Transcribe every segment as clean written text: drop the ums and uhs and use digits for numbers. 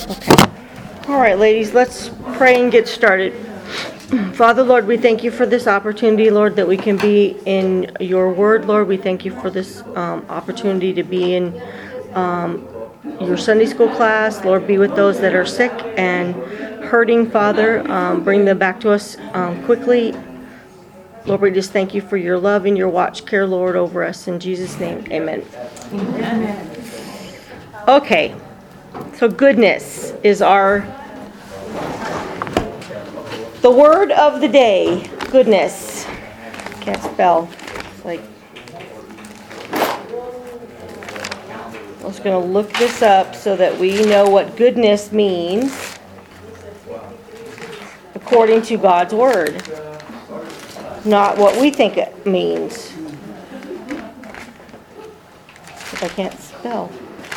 Okay. All right, ladies, let's pray and get started. Father, Lord, we thank you for this opportunity, Lord, that we can be in your word, Lord. We thank you for this opportunity to be in your Sunday school class. Lord, be with those that are sick and hurting, Father. Bring them back to us quickly. Lord, we just thank you for your love and your watch care, Lord, over us. In Jesus' name, amen. Amen. Okay, so goodness is the word of the day. Goodness. Can't spell. It's like, I'm just going to look this up so that we know what goodness means according to God's word. Not what we think it means. If I can't spell.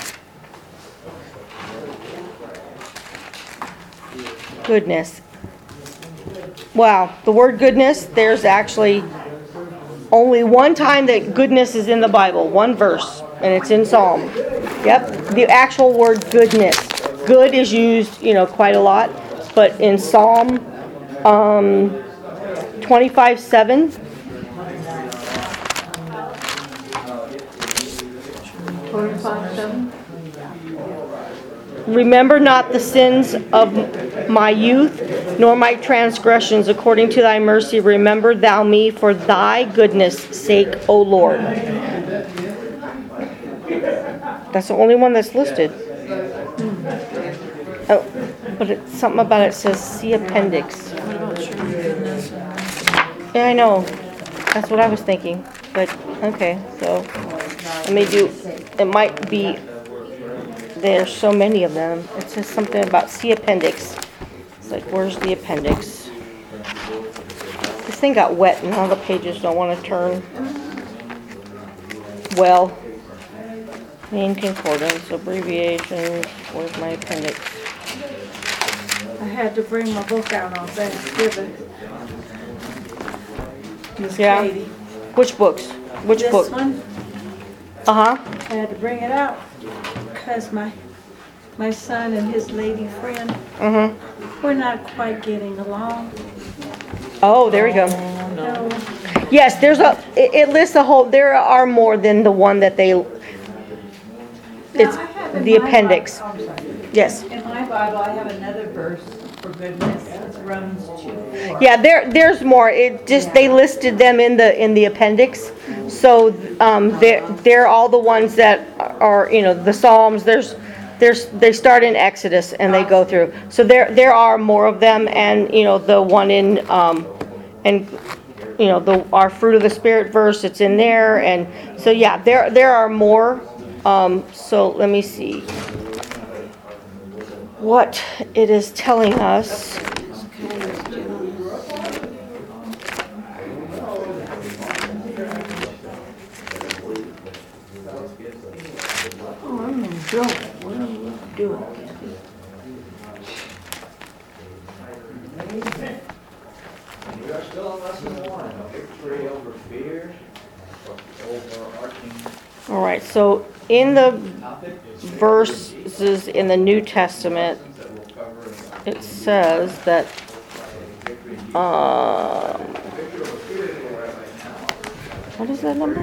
Goodness. Wow, the word goodness, there's actually only one time that goodness is in the Bible, one verse, and it's in Psalm. Yep, the actual word goodness. Good is used, quite a lot, but in Psalm 25:7. 25:7. Remember not the sins of my youth, nor my transgressions. According to thy mercy, remember thou me for thy goodness' sake, O Lord. That's the only one that's listed. Oh, but it's something about it says see appendix. What about your goodness? Yeah, I know. That's what I was thinking. But okay, so it might be. There's so many of them. It says something about see appendix. It's like, where's the appendix? This thing got wet and all the pages don't want to turn. Well, main concordance, abbreviations, where's my appendix? I had to bring my book out on Thanksgiving. Miss Yeah. Katie. Which books? Which This book? one, Uh-huh. I had to bring it out because my son and his lady friend Mm-hmm. were not quite getting along. Oh, there we go. No. Yes, it lists a whole, there are more than the one that it's the appendix. Yes. In my Bible, I have another verse for goodness. It's Romans 2:4. Yeah, there's more. It just, they listed them in the appendix. So, they're all the ones that are, the Psalms. They start in Exodus and they go through. So there are more of them, and the one in our fruit of the spirit verse, it's in there, and so yeah, there are more. So let me see what it is telling us. Oh, I'm in trouble. What are you doing, Kathy? We are still on lesson 1, a victory over fear, overarching All right, so in the topic is verses in the New Testament, that we'll cover in it says that what is that number? we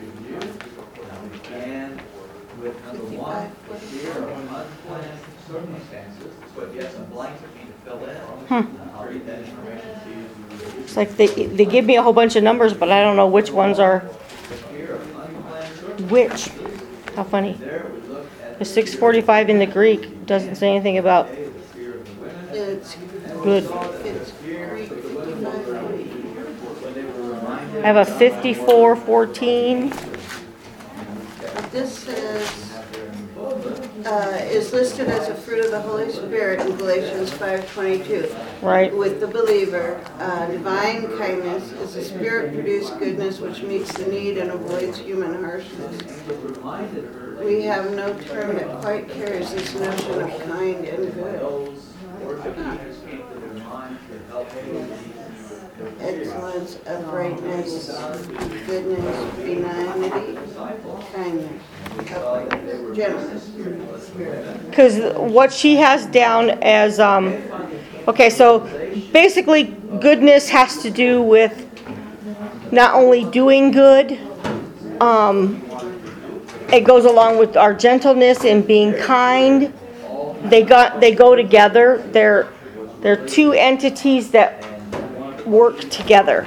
began with number 1, fear of unplanned circumstances, but yet some blanks that need to fill in. I'll read that information to you. It's like they give me a whole bunch of numbers, but I don't know which ones are Fear of unplanned circumstances. which. How funny. There we look at The 645 in the Greek doesn't say anything about the fear of the women. It's good. Greek 55. I have a 5414. This is listed as a fruit of the Holy Spirit in Galatians 5:22. Right. With the believer, divine kindness is a spirit-produced goodness which meets the need and avoids human harshness. We have no term that quite carries this notion of kind and good. Excellence, uprightness, goodness, benignity, kindness, uprightness, gentleness. because what she has down as, okay, so basically goodness has to do with not only doing good, it goes along with our gentleness and being kind. They go together. They're two entities that work together.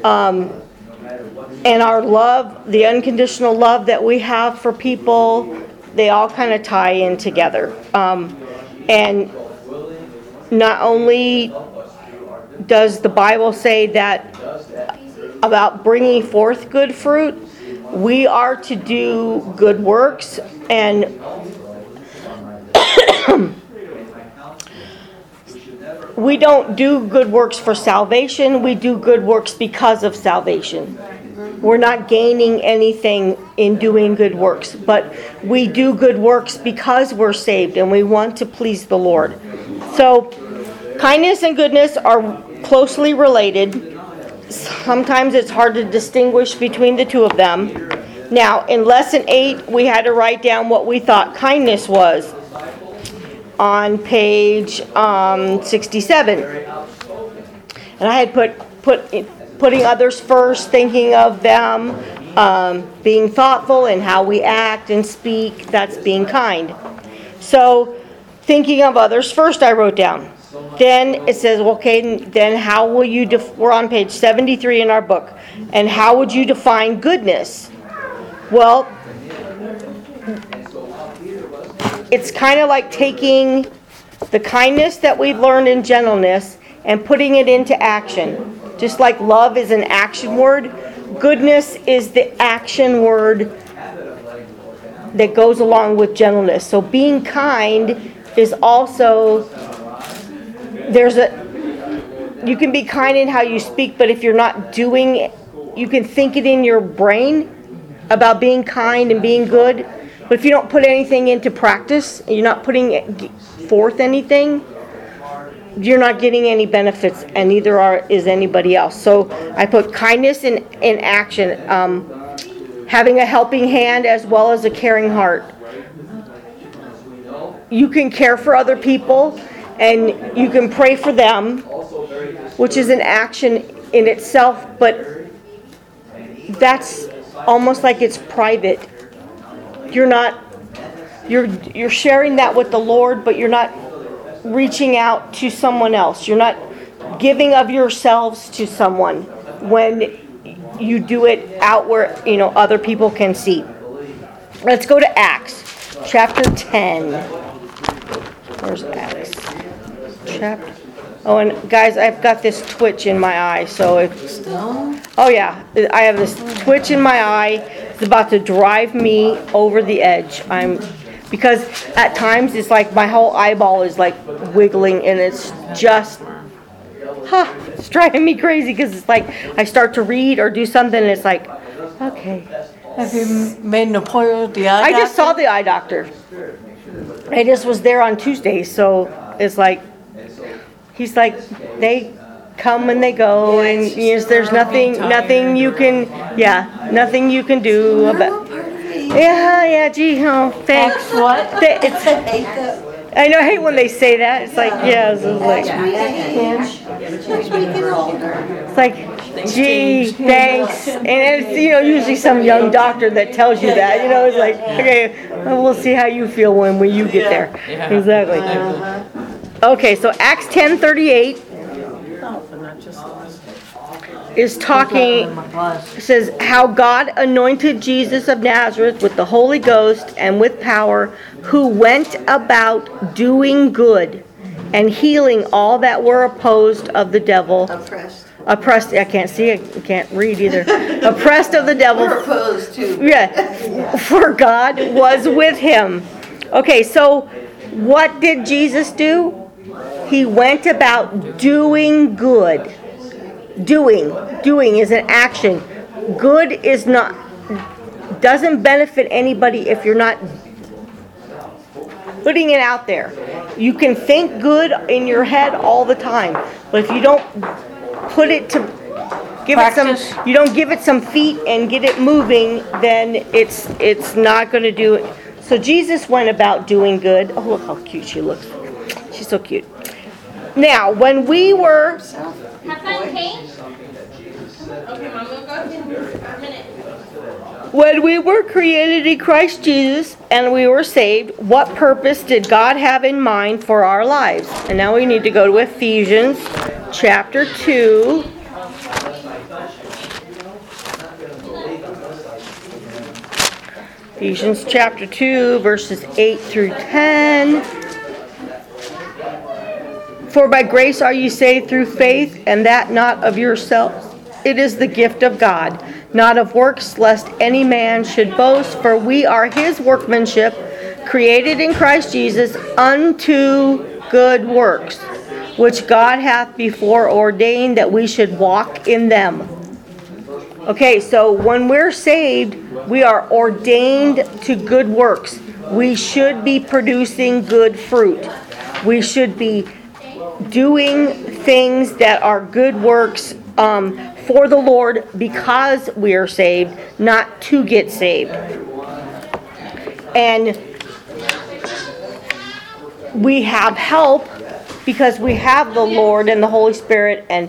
And our love, the unconditional love that we have for people, they all kind of tie in together. And not only does the Bible say that about bringing forth good fruit, we are to do good works, and we don't do good works for salvation. We do good works because of salvation. We're not gaining anything in doing good works, but we do good works because we're saved and we want to please the Lord. So kindness and goodness are closely related. Sometimes it's hard to distinguish between the two of them. Now, in lesson 8, we had to write down what we thought kindness was on page 67. And I had putting others first, thinking of them, being thoughtful in how we act and speak. That's being kind. So, thinking of others first, I wrote down. Then it says, okay, then how will you, we're on page 73 in our book, and how would you define goodness? Well, it's kind of like taking the kindness that we've learned in gentleness and putting it into action. Just like love is an action word, goodness is the action word that goes along with gentleness. So being kind is also, you can be kind in how you speak, but if you're not doing it, you can think it in your brain about being kind and being good, but if you don't put anything into practice, you're not putting forth anything, you're not getting any benefits, and neither is anybody else. So I put kindness in action, having a helping hand as well as a caring heart. You can care for other people, and you can pray for them, which is an action in itself, but that's almost like it's private. You're sharing that with the Lord, but you're not reaching out to someone else. You're not giving of yourselves to someone when you do it out where other people can see. Let's go to Acts chapter 10. Where's Acts? Oh, and guys, I've got this twitch in my eye, so it's... Oh yeah, I have this twitch in my eye. It's about to drive me over the edge. Because at times it's like my whole eyeball is like wiggling, and it's just... it's driving me crazy, because it's like I start to read or do something, and it's like, okay. Have you made an appointment with the eye doctor? I just saw the eye doctor. I just was there on Tuesday, so it's like... He's like, they come and they go, and there's nothing you can do about. Yeah, gee, thanks. What? I know, I hate when they say that. It's like, it's like, gee, thanks. And it's, usually some young doctor that tells you that. It's like, okay, we'll see how you feel when you get there. Exactly. Okay, so Acts 10:38 is talking, says, how God anointed Jesus of Nazareth with the Holy Ghost and with power, who went about doing good and healing all that were opposed of the devil. Oppressed, I can't see, I can't read either. Oppressed of the devil. We're opposed to. Yeah, for God was with him. Okay, so what did Jesus do? He went about doing good. Doing is an action. Good is not, doesn't benefit anybody if you're not putting it out there. You can think good in your head all the time, but if you don't put it to, you don't give it some feet and get it moving, then it's not going to do it. So Jesus went about doing good. Oh, look how cute she looks. She's so cute. Now, when we were... Have fun, Kate. Okay, Mom, we'll go in a minute. When we were created in Christ Jesus and we were saved, what purpose did God have in mind for our lives? And now we need to go to Ephesians chapter 2. Ephesians chapter 2, verses 8 through 10. For by grace are you saved through faith, and that not of yourselves. It is the gift of God, not of works, lest any man should boast. For we are his workmanship, created in Christ Jesus unto good works, which God hath before ordained that we should walk in them. Okay, so when we're saved, we are ordained to good works. We should be producing good fruit. We should be doing things that are good works for the Lord because we are saved, not to get saved. And we have help because we have the Lord and the Holy Spirit, and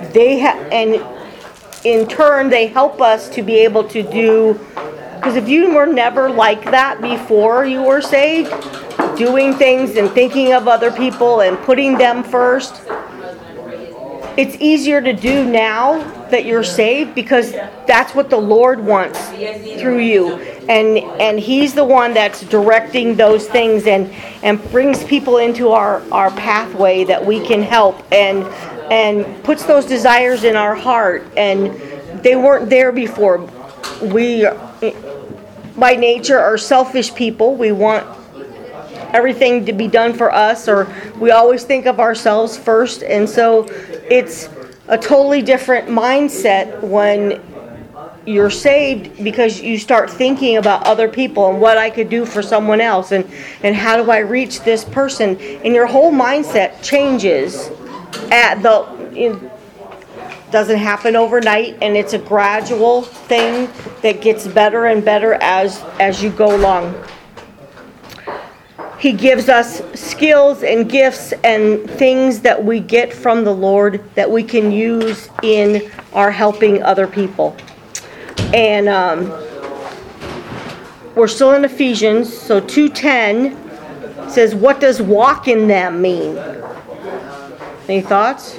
in turn they help us to be able to do. Because if you were never like that before you were saved, doing things and thinking of other people and putting them first, it's easier to do now that you're saved because that's what the Lord wants through you. And He's the one that's directing those things and brings people into our pathway that we can help and puts those desires in our heart. And they weren't there before. We, by nature, are selfish people. We want everything to be done for us, or we always think of ourselves first. And so it's a totally different mindset when you're saved, because you start thinking about other people and what I could do for someone else, and how do I reach this person, and your whole mindset changes. It doesn't happen overnight, and it's a gradual thing that gets better and better as you go along. He gives us skills and gifts and things that we get from the Lord that we can use in our helping other people. And we're still in Ephesians, so 2:10 says, what does walk in them mean? Any thoughts?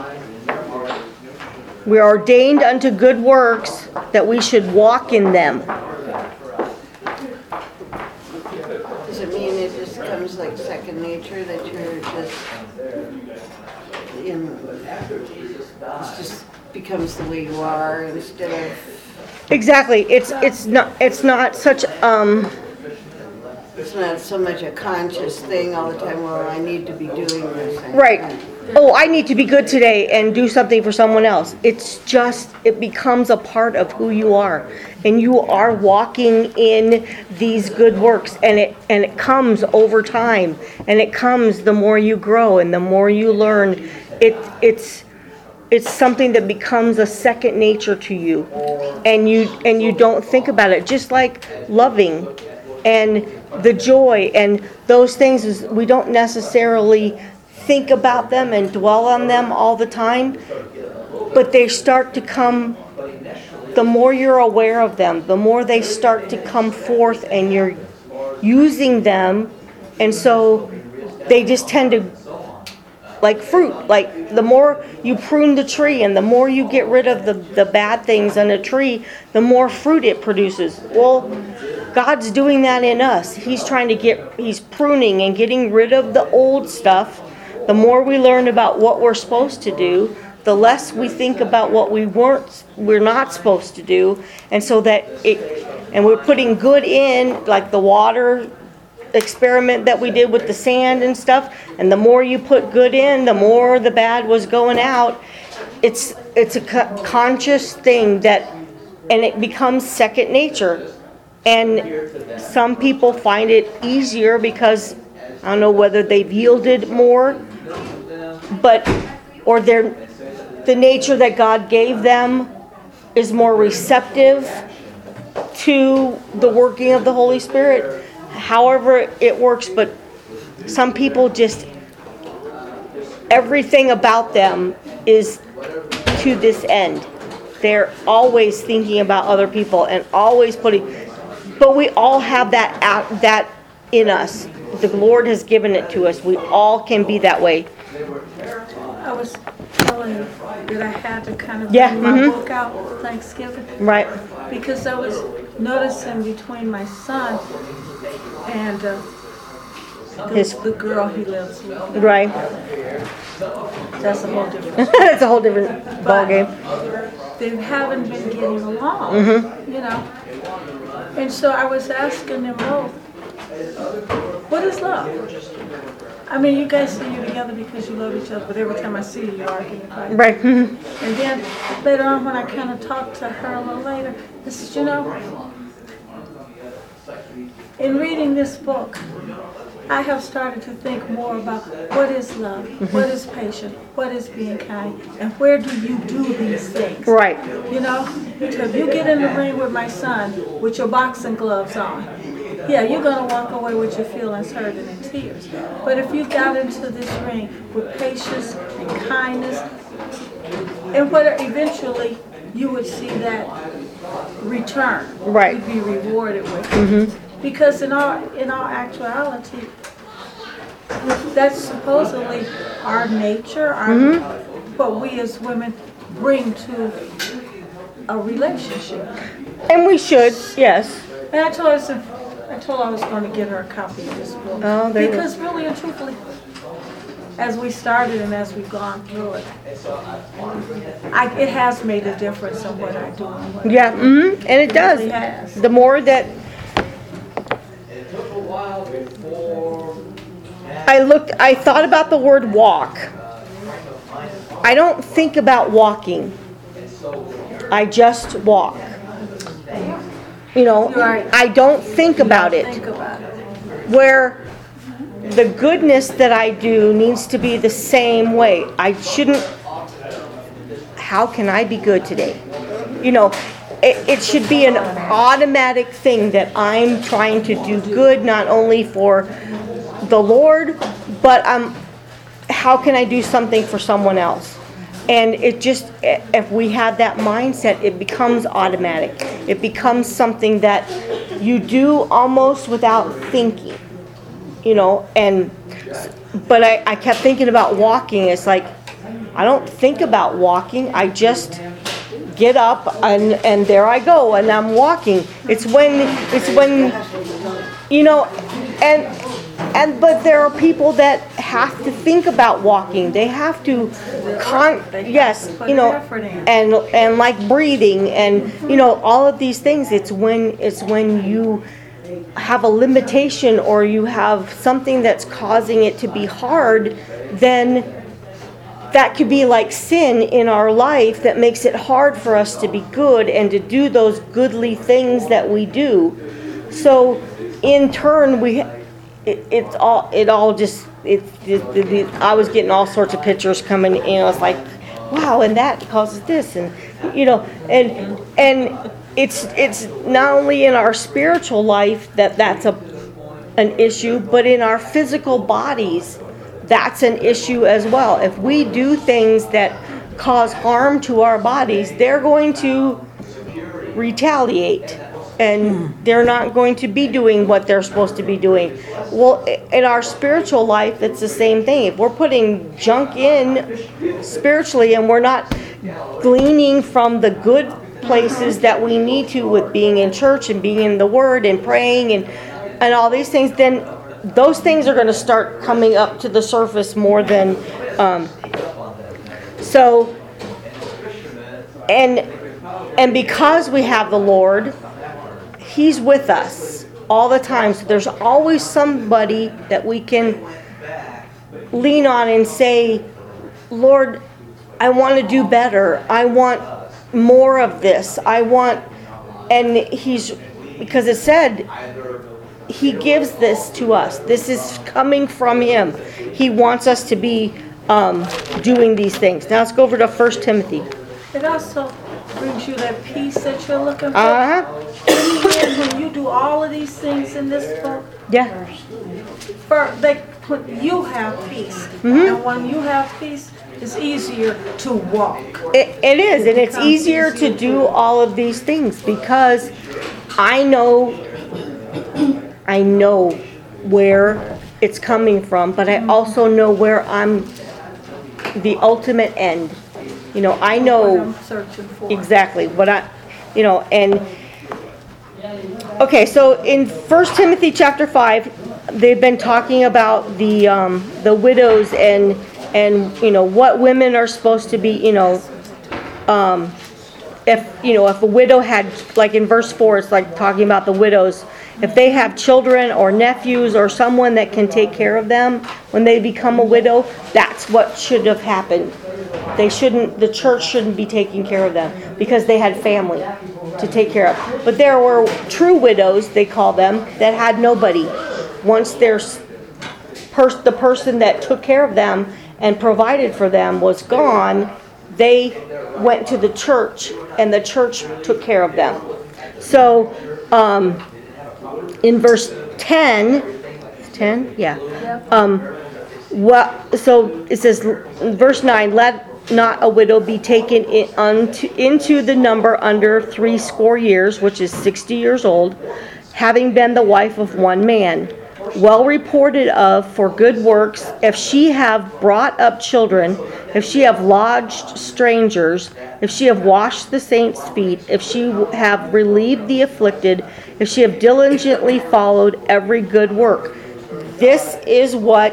We are ordained unto good works that we should walk in them. Does it mean it just comes like second nature, that you're just, it just becomes the way you are instead of... Exactly. It's not such It's not so much a conscious thing all the time, well, I need to be doing this. right. Oh, I need to be good today and do something for someone else. It's just, it becomes a part of who you are. And you are walking in these good works, and it comes over time, and it comes the more you grow and the more you learn. It's something that becomes a second nature to you, and you don't think about it. Just like loving and the joy and those things, is we don't necessarily think about them and dwell on them all the time, but they start to come. The more you're aware of them, the more they start to come forth, and you're using them, and so they just tend to, like fruit, like the more you prune the tree and the more you get rid of the bad things on a tree, the more fruit it produces. Well, God's doing that in us. He's pruning and getting rid of the old stuff. The more we learn about what we're supposed to do, the less we think about what we're not supposed to do. And so and we're putting good in, like the water experiment that we did with the sand and stuff, and the more you put good in, the more the bad was going out. It's a conscious thing and it becomes second nature. And some people find it easier because, I don't know whether they've yielded more, or the nature that God gave them is more receptive to the working of the Holy Spirit. however it works, but some people just, everything about them is to this end. They're always thinking about other people and always but we all have that in us. The Lord has given it to us. We all can be that way. I was telling you that I had to kind of Yeah, bring my book out for Thanksgiving Right. because I was noticing between my son and the girl he lives with. Right. That's a whole different. It's a whole different ballgame. They haven't been getting along, you know. And so I was asking them both, what is love? I mean, you guys say you're together because you love each other, but every time I see you, you argue and fight. Right. And then later on, when I kind of talked to her a little later, I said, you know, in reading this book, I have started to think more about what is love, what is patience, what is being kind, and where do you do these things? Right. You know, so if you get in the ring with my son with your boxing gloves on, yeah, you're going to walk away with your feelings hurt and in tears. But if you got into this ring with patience and kindness, and whether eventually you would see that return, Right. you'd be rewarded with it. Because in all actuality, that's supposedly our nature, what we as women bring to a relationship. And we should, yes. And I told her I was going to get her a copy of this book. Oh, there you go. Because really and truthfully, as we started and as we've gone through it, it has made a difference in what I do. And what Yeah, and it does. really has. The more that I thought about the word walk. I don't think about walking. I just walk. You know, Right. I don't think about it. Think about it. Where the goodness that I do needs to be the same way. I shouldn't, how can I be good today? You know, it should be an automatic thing that I'm trying to do good, not only for the Lord, but how can I do something for someone else? And it just, if we have that mindset, it becomes automatic. It becomes something that you do almost without thinking, you know. But I kept thinking about walking. It's like, I don't think about walking. I just get up and there I go and I'm walking. It's when you know, but there are people that have to think about walking. They have to yes, put you know, effort in. and like breathing and you know all of these things. It's when you have a limitation or you have something that's causing it to be hard, then that could be like sin in our life that makes it hard for us to be good and to do those goodly things that we do. So in turn, I was getting all sorts of pictures coming in. I was like, wow, and that causes this, and you know, and it's not only in our spiritual life that's an issue, but in our physical bodies, that's an issue as well. If we do things that cause harm to our bodies, they're going to retaliate. And they're not going to be doing what they're supposed to be doing. Well, in our spiritual life, it's the same thing. If we're putting junk in spiritually and we're not gleaning from the good places that we need to with being in church and being in the Word and praying and all these things, then those things are going to start coming up to the surface more than... And because we have the Lord... He's with us all the time. So there's always somebody that we can lean on and say, Lord, I want to do better. I want more of this. And because it said, He gives this to us. This is coming from Him. He wants us to be doing these things. Now let's go over to 1 Timothy. It also brings you that peace that you're looking for. Uh-huh. In the end, when you do all of these things in this book, Yeah. You have peace. And when you have peace, it's easier to walk. It is, and it's easier to do all of these things because I know where it's coming from, but I also know where I'm the ultimate end. You know, I What know I'm searching for. exactly what and okay, so in 1 Timothy chapter 5, they've been talking about the widows and what women are supposed to be, if a widow had, like in verse 4, it's like talking about the widows. If they have children or nephews or someone that can take care of them when they become a widow, that's what should have happened. The church shouldn't be taking care of them because they had family to take care of. But there were true widows, they call them, that had nobody. Once the person that took care of them and provided for them was gone, they went to the church and the church took care of them. So, in verse 10, yeah. So it says, verse 9, let not a widow be taken into the number under 60 years, which is 60 years old, having been the wife of one man, well reported of for good works, if she have brought up children, if she have lodged strangers, if she have washed the saints' feet, if she have relieved the afflicted, if she have diligently followed every good work. This is what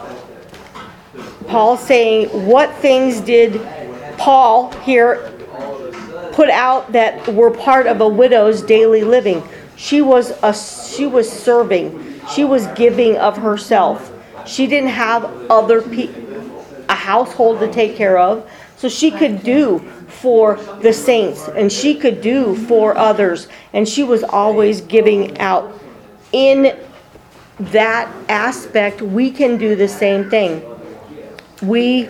Paul's saying. What things did Paul here put out that were part of a widow's daily living? She was serving. She was giving of herself. She didn't have a household to take care of, so she could do for the saints and she could do for others, and she was always giving out. In that aspect, we can do the same thing. You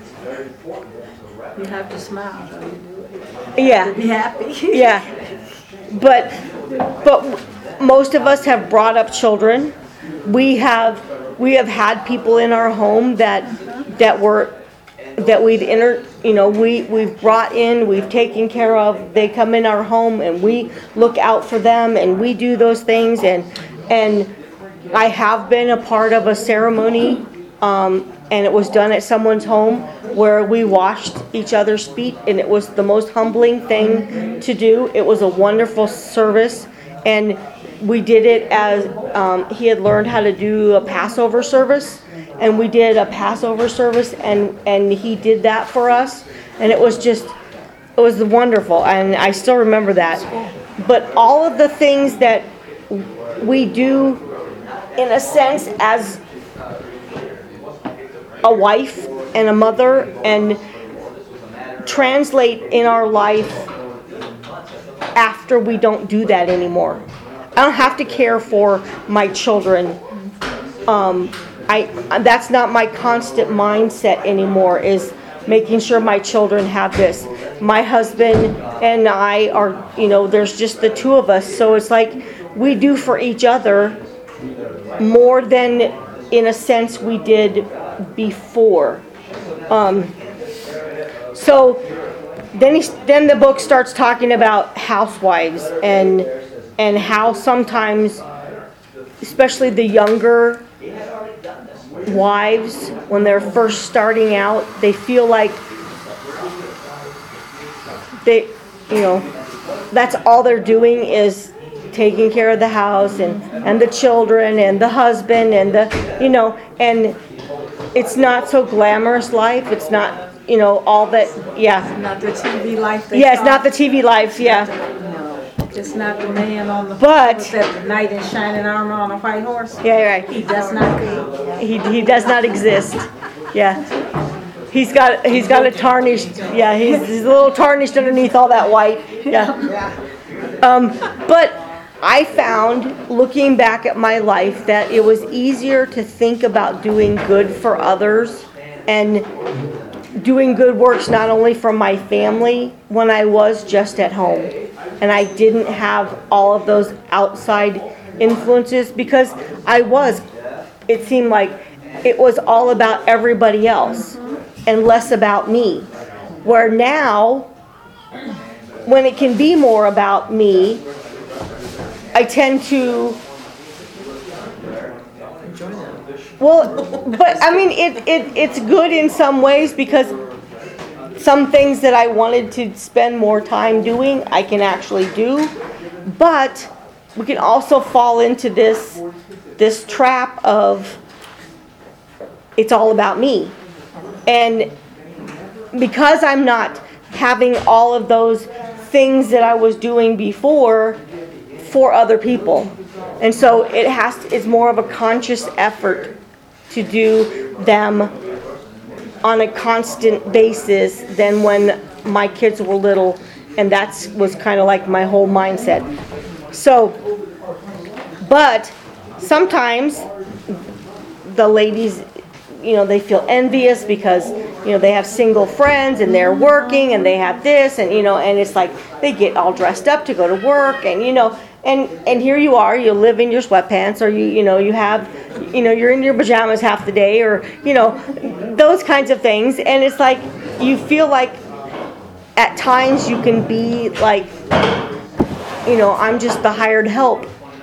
have to smile. Yeah. Be happy. Yeah. But most of us have brought up children. We have had people in our home that we've brought in, we've taken care of. They come in our home and we look out for them and we do those things, and I have been a part of a ceremony and it was done at someone's home where we washed each other's feet, and it was the most humbling thing to do. It was a wonderful service, and we did it as he had learned how to do a Passover service, and we did a Passover service, and he did that for us, and it was wonderful, and I still remember that. But all of the things that we do, in a sense, as a wife and a mother, and translate in our life after we don't do that anymore. I don't have to care for my children. That's not my constant mindset anymore, is making sure my children have this. My husband and I are, there's just the two of us, so it's like we do for each other more than, in a sense, we did before. So then the book starts talking about housewives and how sometimes, especially the younger wives, when they're first starting out, they feel like that's all they're doing is taking care of the house and the children and the husband and and it's not so glamorous life. It's not, all that, yeah. Not the TV life. Yeah, it's not the TV life, yeah. No, just not the man on the But with that knight in shining armor on a white horse. yeah, right. He does not go. He does not exist. Yeah. He's got a tarnished. Yeah, he's a little tarnished underneath all that white. Yeah. But I found, looking back at my life, that it was easier to think about doing good for others and doing good works not only for my family when I was just at home. And I didn't have all of those outside influences because it seemed like it was all about everybody else and less about me. Where now, when it can be more about me, I tend to, well, but I mean, it's good in some ways because some things that I wanted to spend more time doing, I can actually do. But we can also fall into this trap of it's all about me. And because I'm not having all of those things that I was doing before for other people. And so it's more of a conscious effort to do them on a constant basis than when my kids were little, and that was kind of like my whole mindset. So, but sometimes the ladies, they feel envious because, they have single friends and they're working and they have this and, and it's like they get all dressed up to go to work and, and here you are, you live in your sweatpants or you have, you're in your pajamas half the day or, those kinds of things. And it's like, you feel like at times you can be like, I'm just the hired help,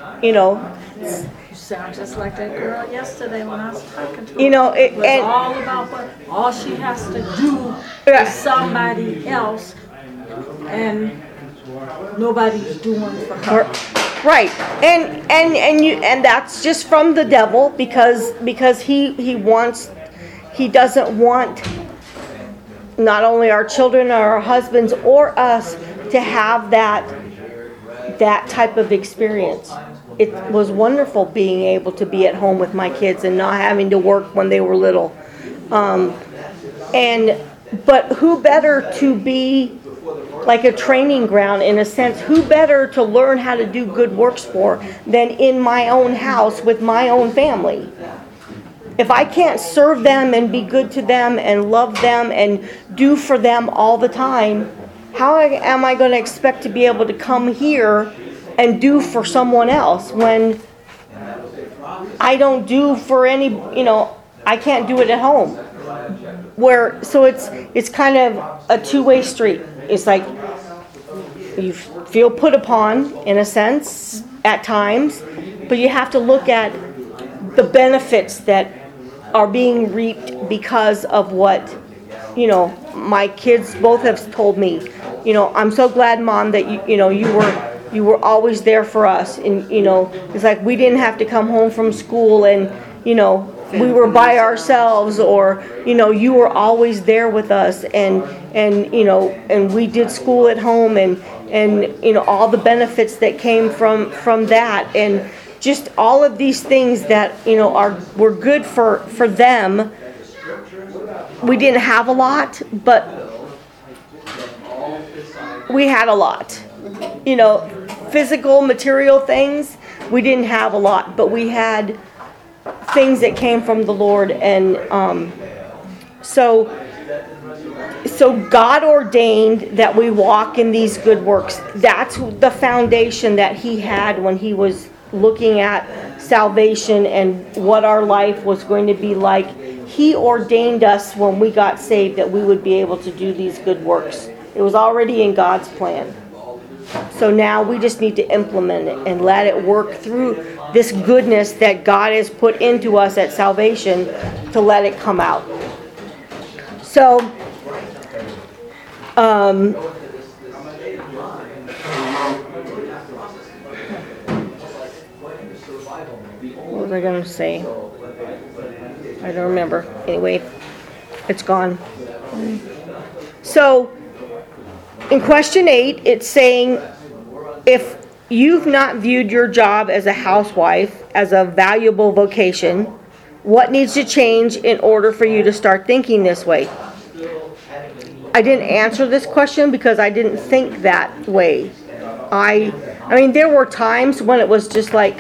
You sound just like that girl yesterday when I was talking to her. It was all about what all she has to do is somebody else, and nobody's doing for her. Right, and that's just from the devil because he doesn't want not only our children or our husbands or us to have that type of experience. It was wonderful being able to be at home with my kids and not having to work when they were little. But who better to be like a training ground in a sense? Who better to learn how to do good works for than in my own house with my own family? If I can't serve them and be good to them and love them and do for them all the time, how am I going to expect to be able to come here and do for someone else when I don't do for any, I can't do it at home. So it's kind of a two-way street. It's like you feel put upon in a sense at times, but you have to look at the benefits that are being reaped because of what, my kids both have told me. I'm so glad, Mom, that you were always there for us, and it's like we didn't have to come home from school and we were by ourselves, or you were always there with us, and we did school at home, and all the benefits that came from that, and just all of these things that were good for them. We didn't have a lot, but we had a lot. Physical, material things, we didn't have a lot, but we had things that came from the Lord, and so God ordained that we walk in these good works. That's the foundation that He had when He was looking at salvation and what our life was going to be like. He ordained us when we got saved that we would be able to do these good works. It was already in God's plan. So now we just need to implement it and let it work through this goodness that God has put into us at salvation to let it come out. So, what was I going to say? I don't remember. Anyway, it's gone. So, in question 8, it's saying, if you've not viewed your job as a housewife as a valuable vocation, what needs to change in order for you to start thinking this way? I didn't answer this question because I didn't think that way. I mean, there were times when it was just like,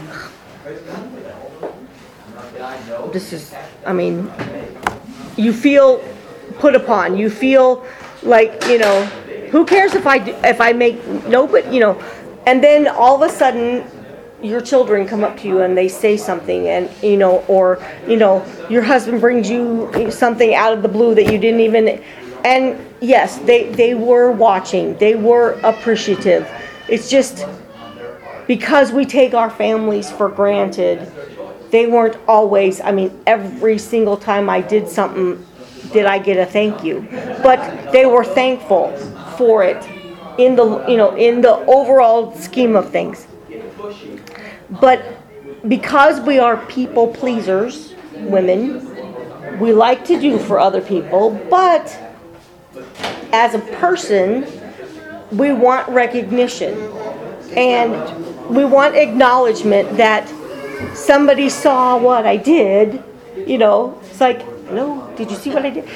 you feel put upon. You feel like, who cares if I make, no, but, and then all of a sudden, your children come up to you and they say something, and or your husband brings you something out of the blue that you didn't even, and yes, they were watching, they were appreciative. It's just because we take our families for granted, they weren't always, every single time I did something, did I get a thank you? But they were thankful for it in the overall scheme of things. But because we are people pleasers, women, we like to do for other people, but as a person, we want recognition. And we want acknowledgement that somebody saw what I did. It's like, no, did you see what I did?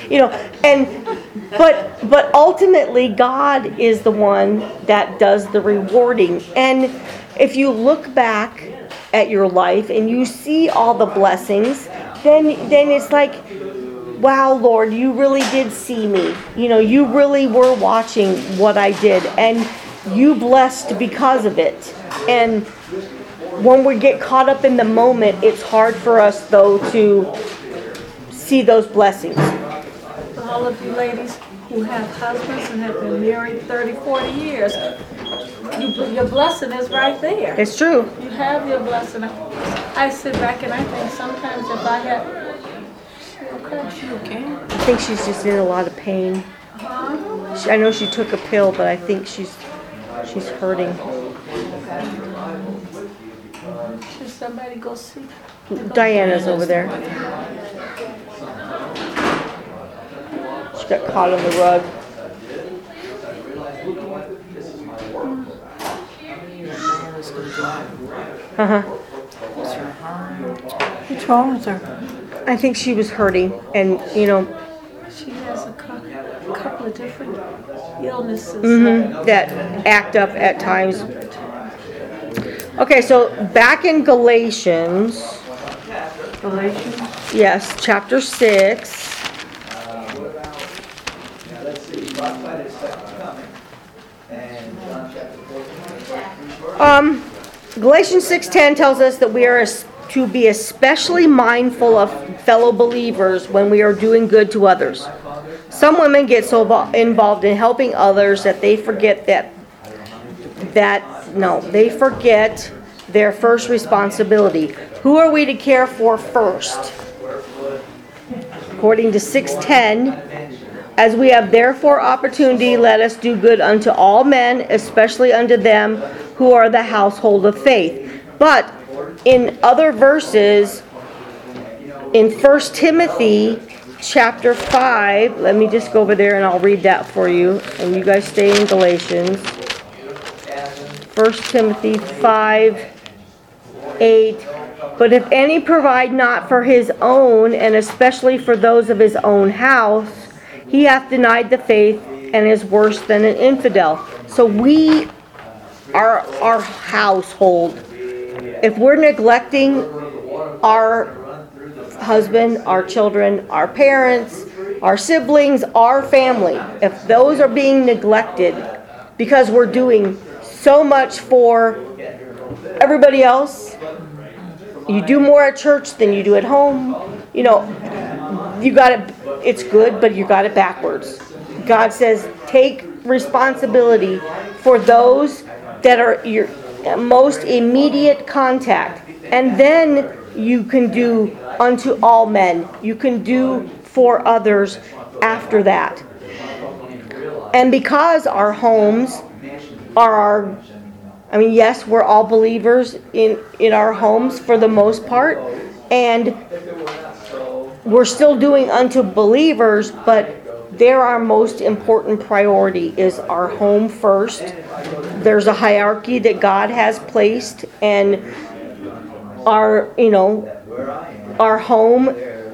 But ultimately God is the one that does the rewarding. And if you look back at your life and you see all the blessings, then it's like, wow, Lord, you really did see me. You really were watching what I did, and you blessed because of it. And when we get caught up in the moment, it's hard for us, though, to see those blessings. For all of you ladies who have husbands and have been married 30, 40 years, your blessing is right there. It's true. You have your blessing. I sit back and I think sometimes if I had... She okay? I think she's just in a lot of pain. I know she took a pill, but I think she's hurting. Should somebody go see? Diana's over there. She got caught on the rug. What's wrong with her? I think she was hurting, and She has a couple of different illnesses. that act up at times. Okay, so back in Galatians. Yes, chapter 6. Let's see, prophesied his second coming. And John chapter 14. Galatians 6:10 tells us that we are to be especially mindful of fellow believers when we are doing good to others. Some women get so involved in helping others that they forget they forget their first responsibility. Who are we to care for first? According to 6:10, as we have therefore opportunity, let us do good unto all men, especially unto them who are the household of faith. But in other verses, in 1 Timothy chapter 5, let me just go over there and I'll read that for you. And you guys stay in Galatians. 1 Timothy 5:8. But if any provide not for his own, and especially for those of his own house, he hath denied the faith and is worse than an infidel. So we are our household. If we're neglecting our husband, our children, our parents, our siblings, our family, if those are being neglected because we're doing so much for everybody else, you do more at church than you do at home, you got it, it's good, but you got it backwards. God says, take responsibility for those that are your most immediate contact. And then you can do unto all men. You can do for others after that. And because our homes are yes, we're all believers in our homes for the most part. And we're still doing unto believers, but they're our most important priority is our home first. There's a hierarchy that God has placed, and our home,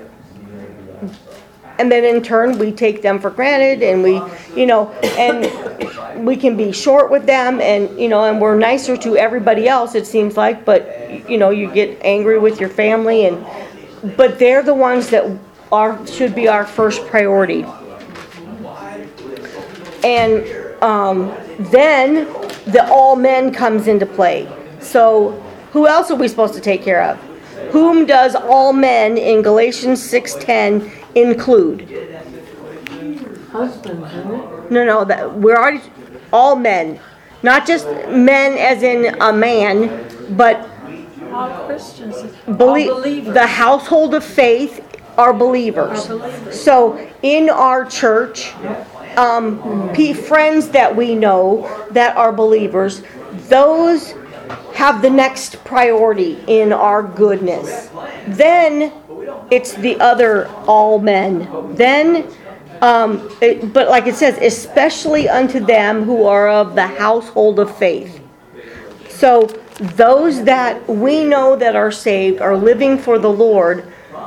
and then in turn we take them for granted, and and we can be short with them, and and we're nicer to everybody else, it seems like, but you get angry with your family, but they're the ones that should be our first priority. And then the all men comes into play. So Who else are we supposed to take care of? Whom does all men in Galatians 6:10 include? Husbands, isn't it? No, that we're already all men, not just men as in a man, but All Christians, all believers. the household of faith are believers. Are believers. So in our church, friends that we know that are believers, those have the next priority in our goodness. Then it's the other all men. Then, but like it says, especially unto them who are of the household of faith. So those that we know that are saved, are living for the Lord,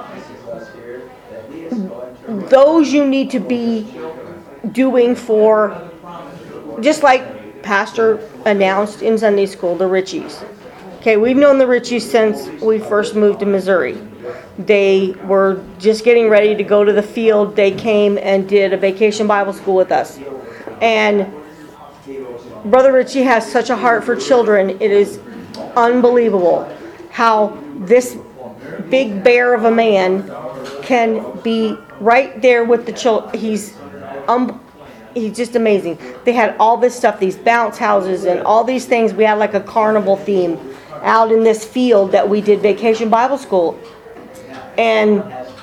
those you need to be doing for, just like Pastor announced in Sunday school, the Richies. Okay, we've known the Richies since we first moved to Missouri. They were just getting ready to go to the field. They came and did a vacation Bible school with us. And Brother Richie has such a heart for children. It is unbelievable how this big bear of a man can be right there with the children. He's just amazing. They had all this stuff, these bounce houses and all these things. We had like a carnival theme out in this field that we did vacation Bible school. And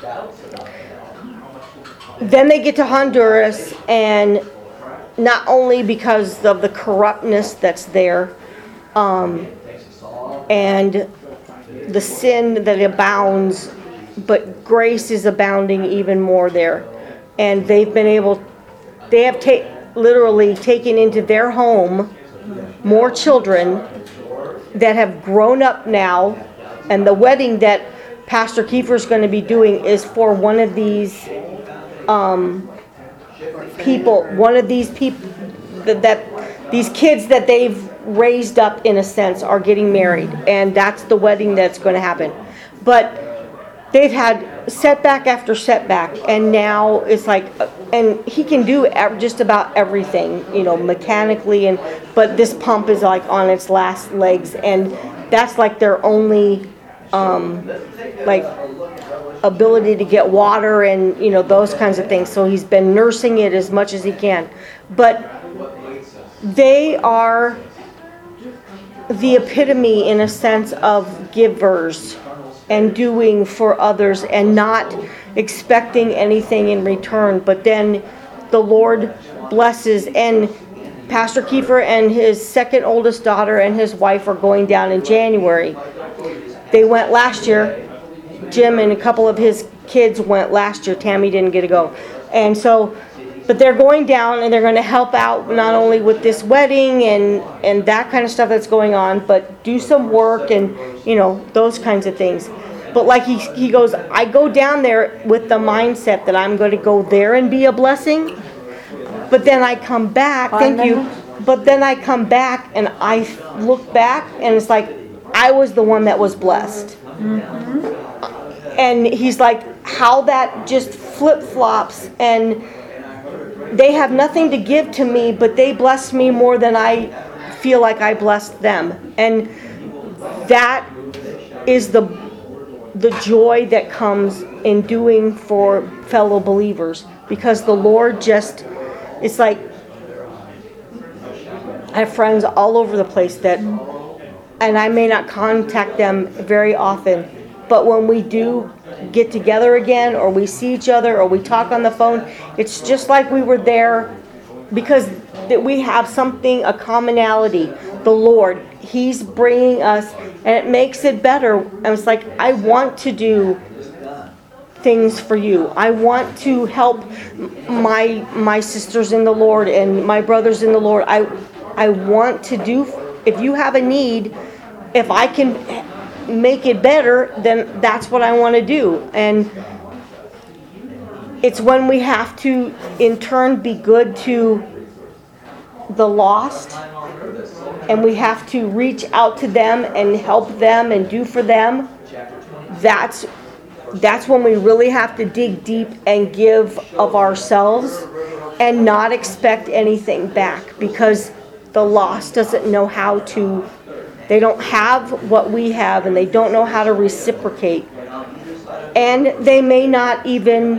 then they get to Honduras, and not only because of the corruptness that's there, and the sin that abounds, but grace is abounding even more there. And they have literally taken into their home more children that have grown up now, and the wedding that Pastor Kiefer is going to be doing is for one of these people that these kids that they've raised up, in a sense, are getting married, and that's the wedding that's going to happen. But they've had setback after setback, and now it's like, and he can do just about everything, mechanically, but this pump is like on its last legs, and that's like their only ability to get water and those kinds of things. So he's been nursing it as much as he can. But they are the epitome, in a sense, of givers and doing for others and not expecting anything in return. But then the Lord blesses, and Pastor Kiefer and his second oldest daughter and his wife are going down in January. They went last year. Jim and a couple of his kids went last year. Tammy didn't get to go. And so, but they're going down, and they're going to help out not only with this wedding and that kind of stuff that's going on, but do some work and, those kinds of things. But like he goes, I go down there with the mindset that I'm going to go there and be a blessing. But then I come back, but then I come back and I look back, and it's like I was the one that was blessed. Mm-hmm. And he's like, how that just flip-flops, and they have nothing to give to me, but they bless me more than I feel like I blessed them. And that is the joy that comes in doing for fellow believers, because the Lord just, it's like, I have friends all over the place that, and I may not contact them very often, but when we do get together again, or we see each other, or we talk on the phone, it's just like we were there, because that we have something, a commonality. The Lord, He's bringing us, and it makes it better. And it's like, I want to do things for you. I want to help my sisters in the Lord and my brothers in the Lord. I want to do, if you have a need, if I can make it better, then that's what I want to do. And it's when we have to in turn be good to the lost, and we have to reach out to them and help them and do for them. That's when we really have to dig deep and give of ourselves and not expect anything back, because the lost doesn't know how to They don't have what we have, and they don't know how to reciprocate. And they may not even,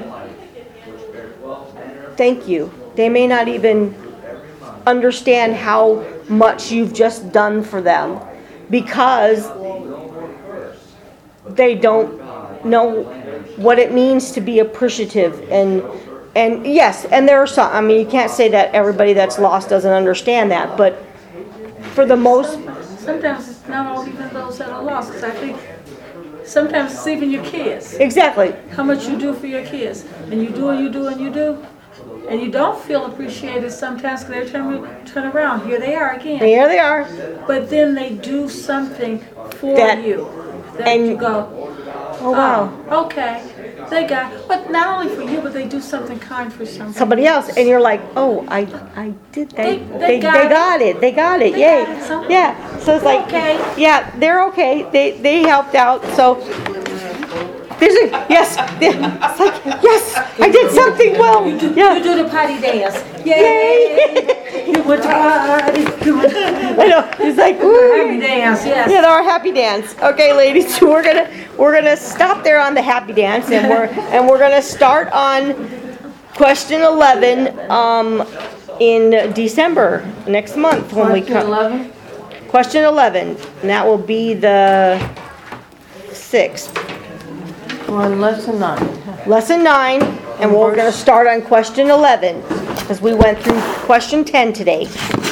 thank you, they may not even understand how much you've just done for them because they don't know what it means to be appreciative. And yes, and there are some, I mean, you can't say that everybody that's lost doesn't understand that, but for the most, Sometimes it's not even those that are lost, because I think sometimes it's even your kids. exactly, How much you do for your kids, and you do and you do and you do, and you don't feel appreciated sometimes because they turn around. Here they are again. here they are. But then they do something for That- you. That and- you go, Oh, wow. okay, they got, but not only for you, but they do something kind for Somebody else, and you're like, oh, I did that. They got it. They got it. They Yay. got it, so- Yeah. So it's like, Okay. yeah, they're okay. They helped out. So there's a yes. It's like yes, I did something well. You Yeah. do the potty dance. Yay. You went to party. I know. It's like ooh. Happy dance, yes. Yeah, our happy dance. Okay, ladies, so we're gonna stop there on the happy dance, and we're gonna start on question 11 in December next month when we come. 11? Question 11, and that will be the 6th. On lesson 9. Lesson 9, and we're gonna start on question 11 because we went through question 10 today.